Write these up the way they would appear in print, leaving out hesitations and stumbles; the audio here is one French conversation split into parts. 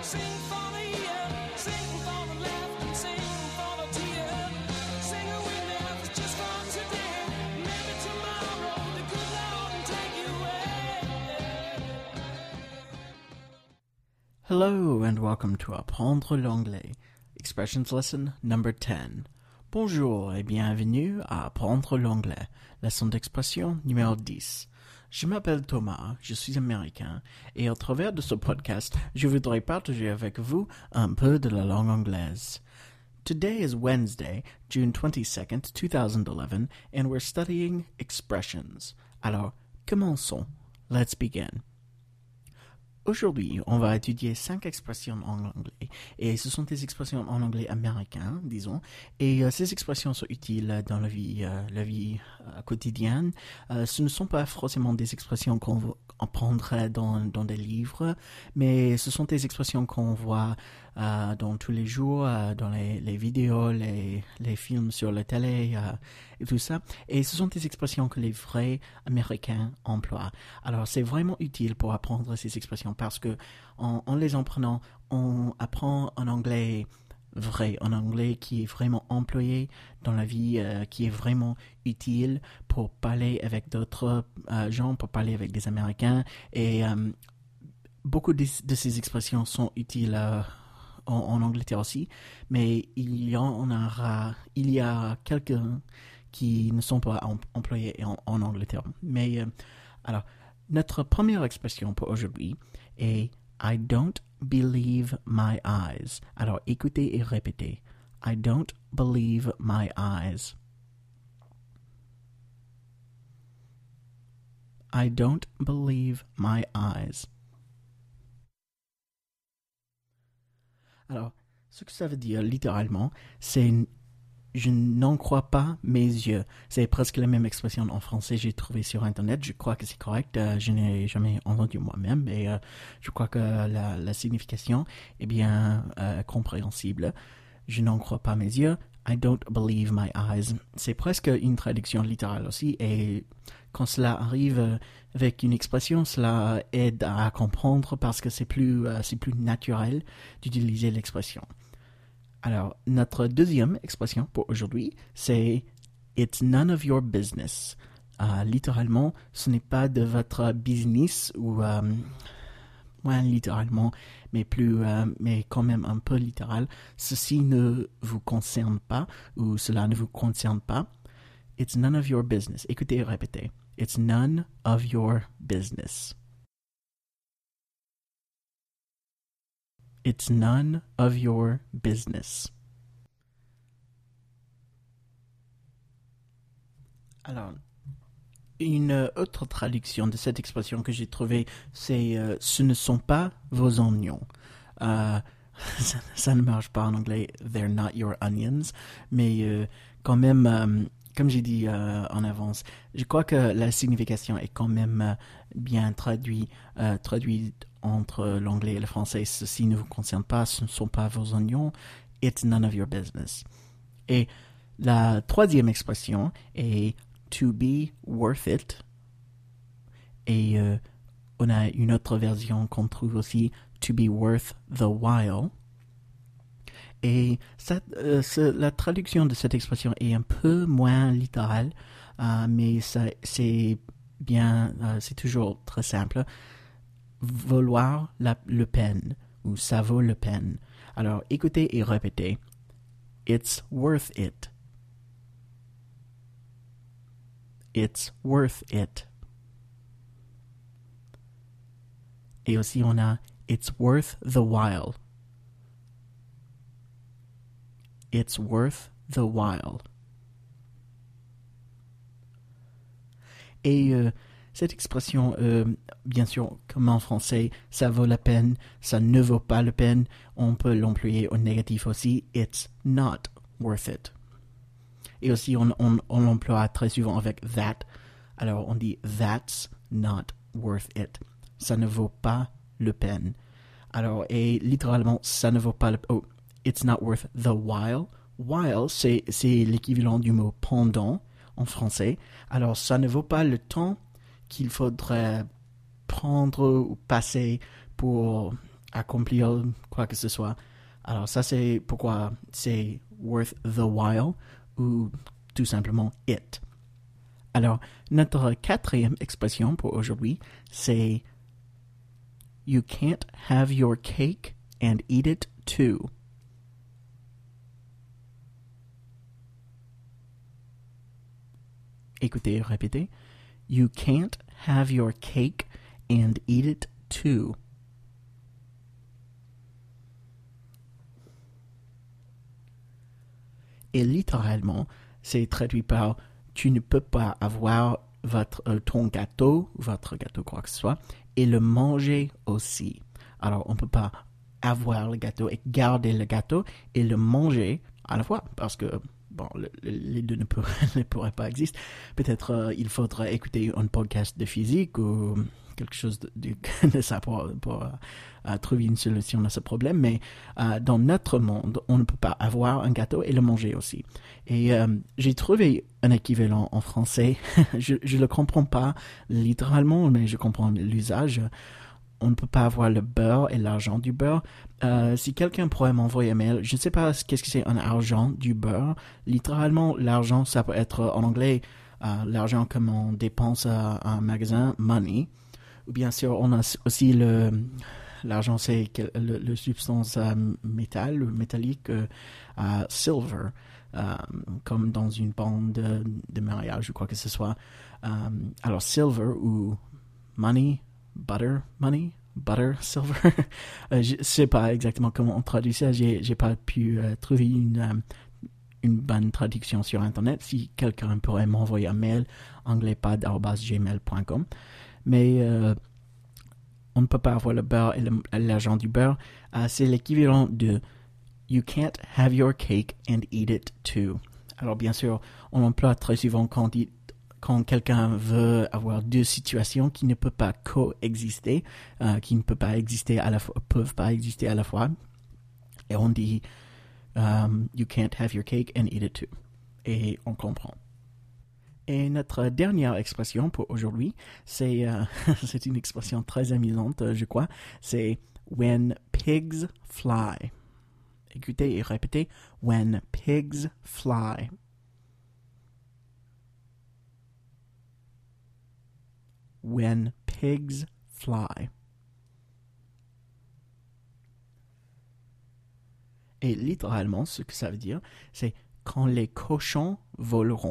Sing for the year, sing for the laugh, and sing for the tear. Sing away now, it's just for today. Maybe tomorrow the good Lord will take you away. Hello and welcome to Apprendre l'anglais, expressions lesson number 10. Bonjour et bienvenue à Apprendre l'anglais, leçon d'expression numéro 10. Je m'appelle Thomas, je suis américain et au travers de ce podcast, je voudrais partager avec vous un peu de la langue anglaise. Today is Wednesday, June 22nd, 2011, and we're studying expressions. Alors, commençons. Let's begin. Aujourd'hui, on va étudier 5 expressions en anglais, et ce sont des expressions en anglais américain, disons, et ces expressions sont utiles dans la vie quotidienne. Ce ne sont pas forcément des expressions qu'on apprendrait dans des livres, mais ce sont des expressions qu'on voit dans tous les jours, dans les vidéos, les films sur la télé, et tout ça. Et ce sont des expressions que les vrais Américains emploient. Alors, c'est vraiment utile pour apprendre ces expressions parce que en les apprenant, on apprend un anglais vrai, un anglais qui est vraiment employé dans la vie, qui est vraiment utile pour parler avec d'autres gens, pour parler avec des Américains. Et beaucoup de ces expressions sont utiles en Angleterre aussi, mais il y a quelques qui ne sont pas employés en Angleterre. Mais alors, notre première expression pour aujourd'hui est I don't believe my eyes. Alors, écoutez et répétez. I don't believe my eyes. I don't believe my eyes. Alors, ce que ça veut dire littéralement, c'est je n'en crois pas mes yeux. C'est presque la même expression en français que j'ai trouvée sur Internet. Je crois que c'est correct. Je n'ai jamais entendu moi-même, mais je crois que la signification est bien compréhensible. Je n'en crois pas mes yeux. I don't believe my eyes. C'est presque une traduction littérale aussi. Et quand cela arrive avec une expression, cela aide à comprendre parce que c'est plus naturel d'utiliser l'expression. Alors, notre deuxième expression pour aujourd'hui, c'est « It's none of your business ». Littéralement, ce n'est pas de votre business, ou moins littéralement, mais quand même un peu littéral. Ceci ne vous concerne pas, ou cela ne vous concerne pas. « It's none of your business ». Écoutez et répétez. « It's none of your business ». It's none of your business. Alors, une autre traduction de cette expression que j'ai trouvée, c'est ce ne sont pas vos oignons. Ça ne marche pas en anglais, they're not your onions, mais quand même, comme j'ai dit en avance, je crois que la signification est quand même bien traduite entre l'anglais et le français. Ceci ne vous concerne pas, ce ne sont pas vos oignons. It's none of your business. Et la troisième expression est to be worth it. Et on a une autre version qu'on trouve aussi, to be worth the while. Et la traduction de cette expression est un peu moins littérale, mais c'est toujours très simple. Valoir le peine, ou ça vaut le peine. Alors, écoutez et répétez. It's worth it. It's worth it. Et aussi, on a it's worth the while. It's worth the while. Et cette expression, bien sûr, comme en français, ça vaut la peine, ça ne vaut pas la peine, on peut l'employer au négatif aussi. It's not worth it. Et aussi, on l'emploie très souvent avec that. Alors, on dit that's not worth it. Ça ne vaut pas la peine. Alors, et littéralement, ça ne vaut pas le... Oh, it's not worth the while. While, c'est l'équivalent du mot pendant en français. Alors, ça ne vaut pas le temps qu'il faudrait prendre ou passer pour accomplir quoi que ce soit. Alors ça, c'est pourquoi c'est worth the while ou tout simplement it. Alors, notre quatrième expression pour aujourd'hui, c'est You can't have your cake and eat it too. Écoutez, répétez. You can't have your cake and eat it too. Et littéralement, c'est traduit par tu ne peux pas avoir ton gâteau, votre gâteau quoi que ce soit, et le manger aussi. Alors, on ne peut pas avoir le gâteau et garder le gâteau et le manger à la fois, parce que bon, les deux ne pourraient pas exister. Peut-être il faudra écouter un podcast de physique ou quelque chose de ça pour trouver une solution à ce problème. Mais dans notre monde, on ne peut pas avoir un gâteau et le manger aussi. Et j'ai trouvé un équivalent en français. Je ne le comprends pas littéralement, mais je comprends l'usage. On ne peut pas avoir le beurre et l'argent du beurre. Si quelqu'un pourrait m'envoyer un mail, je ne sais pas qu'est-ce que c'est un argent du beurre. Littéralement, l'argent, ça peut être en anglais, l'argent comme on dépense à un magasin, money. Ou bien sûr, on a aussi l'argent, c'est le substance métal ou métallique, silver, comme dans une bande de mariage ou quoi que ce soit. Alors, silver ou money, butter, silver. Je ne sais pas exactement comment on traduit ça. J'ai pas pu trouver une bonne traduction sur Internet. Si quelqu'un pourrait m'envoyer un mail, anglaispod@gmail.com. Mais on ne peut pas avoir le beurre et l'argent du beurre. C'est l'équivalent de You can't have your cake and eat it too. Alors bien sûr, on emploie très souvent quand quelqu'un veut avoir deux situations qui ne peuvent pas coexister, qui ne peuvent pas exister à la fois. Et on dit You can't have your cake and eat it too. Et on comprend. Et notre dernière expression pour aujourd'hui, c'est une expression très amusante, je crois. C'est When pigs fly. Écoutez et répétez. When pigs fly. When pigs fly. Et littéralement, ce que ça veut dire, c'est quand les cochons voleront.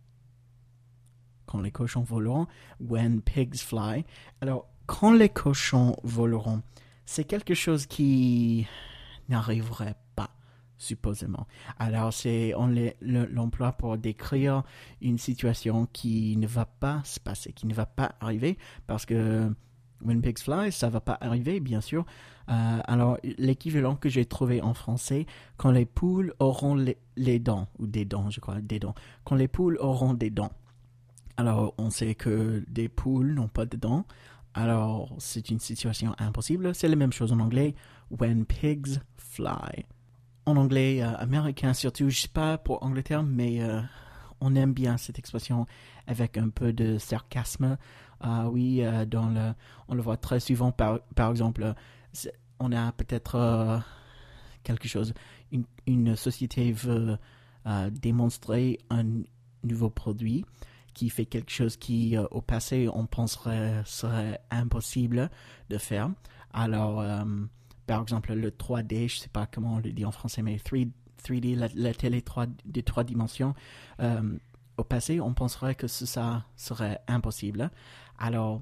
Quand les cochons voleront, when pigs fly. Alors, quand les cochons voleront, c'est quelque chose qui n'arriverait pas, supposément. Alors, on l'emploie pour décrire une situation qui ne va pas se passer, qui ne va pas arriver, parce que when pigs fly, ça ne va pas arriver, bien sûr. Alors, l'équivalent que j'ai trouvé en français, quand les poules auront les dents, ou des dents, je crois, des dents. Quand les poules auront des dents. Alors, on sait que des poules n'ont pas de dents. Alors, c'est une situation impossible. C'est la même chose en anglais. When pigs fly. En anglais américain surtout, je ne sais pas pour Angleterre, mais on aime bien cette expression avec un peu de sarcasme. Oui, on le voit très souvent. Par exemple, on a peut-être quelque chose. Une société veut démontrer un nouveau produit qui fait quelque chose qui, au passé, on penserait serait impossible de faire. Alors, par exemple, le 3D, je ne sais pas comment on le dit en français, mais 3D, la télé de 3 dimensions, au passé, on penserait que ça serait impossible. Alors,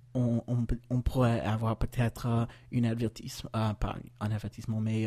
on pourrait avoir peut-être une avertissement, pas un avertissement, mais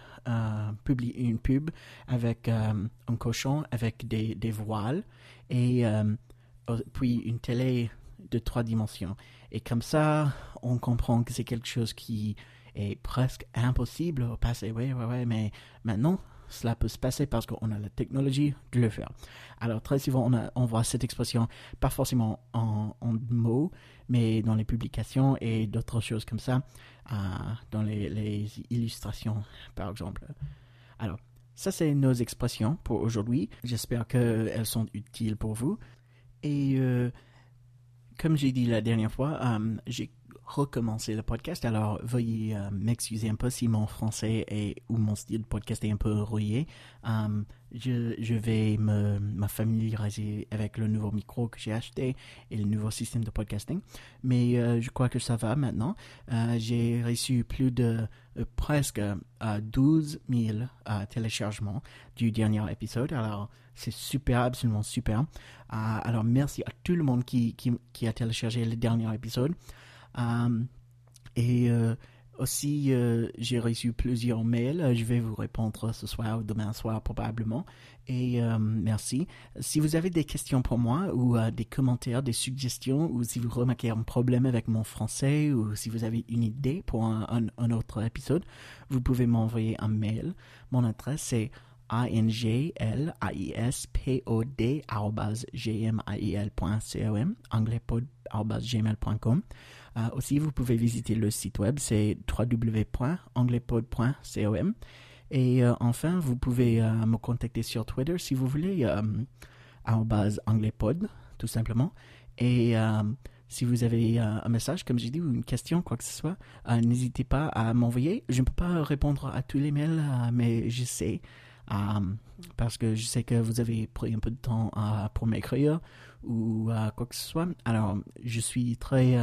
une pub avec un cochon avec des voiles et puis une télé de 3 dimensions. Et comme ça, on comprend que c'est quelque chose qui est presque impossible au passé. Oui, mais maintenant, cela peut se passer parce qu'on a la technologie de le faire. Alors, très souvent, on voit cette expression, pas forcément en mots, mais dans les publications et d'autres choses comme ça, dans les illustrations, par exemple. Alors, ça, c'est nos expressions pour aujourd'hui. J'espère qu'elles sont utiles pour vous. Et comme j'ai dit la dernière fois, j'ai recommencer le podcast. Alors, veuillez m'excuser un peu si mon français ou mon style de podcast est un peu rouillé. Je vais me familiariser avec le nouveau micro que j'ai acheté et le nouveau système de podcasting. Mais je crois que ça va maintenant. J'ai reçu plus de presque 12 000 téléchargements du dernier épisode. Alors, c'est super, absolument super. Alors, merci à tout le monde qui a téléchargé le dernier épisode. Aussi, j'ai reçu plusieurs mails. Je vais vous répondre ce soir ou demain soir probablement. Et merci. Si vous avez des questions pour moi ou des commentaires, des suggestions, ou si vous remarquez un problème avec mon français ou si vous avez une idée pour un autre épisode, vous pouvez m'envoyer un mail. Mon adresse c'est anglispod@gmail.com, anglaispod@gmail.com. Aussi, vous pouvez visiter le site web, c'est www.anglaispod.com. Et enfin, vous pouvez me contacter sur Twitter si vous voulez, @anglaispod, tout simplement. Et si vous avez un message, comme j'ai dit, ou une question, quoi que ce soit, n'hésitez pas à m'envoyer. Je ne peux pas répondre à tous les mails, mais j'essaie. Parce que je sais que vous avez pris un peu de temps pour m'écrire ou quoi que ce soit. Alors, je suis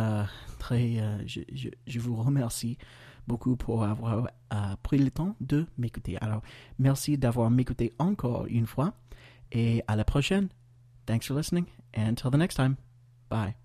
je vous remercie beaucoup pour avoir pris le temps de m'écouter. Alors, merci d'avoir m'écouté encore une fois et à la prochaine. Thanks for listening and until the next time. Bye.